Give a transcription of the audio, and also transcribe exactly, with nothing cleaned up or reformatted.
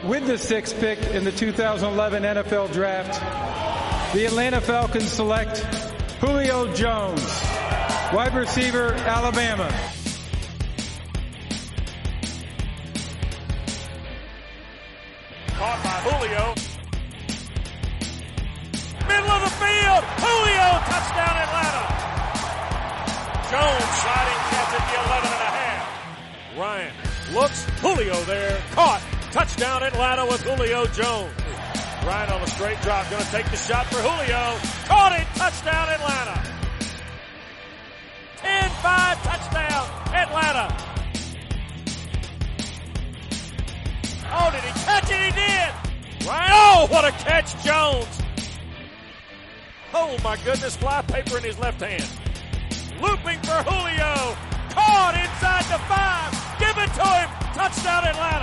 With the sixth pick in the two thousand eleven N F L Draft, the Atlanta Falcons select Julio Jones, wide receiver, Alabama. Caught by Julio. Middle of the field. Julio, touchdown Atlanta. Jones sliding catch at the eleven and a half. Ryan looks. Julio there. Caught. Touchdown Atlanta with Julio Jones. Ryan on a straight drop. Going to take the shot for Julio. Caught it. Touchdown Atlanta. ten five touchdown Atlanta. Oh, did he catch it? He did. Ryan. Oh, what a catch, Jones. Oh, my goodness. Flypaper in his left hand. Looping for Julio. Caught inside the five. Give it to him. Touchdown Atlanta.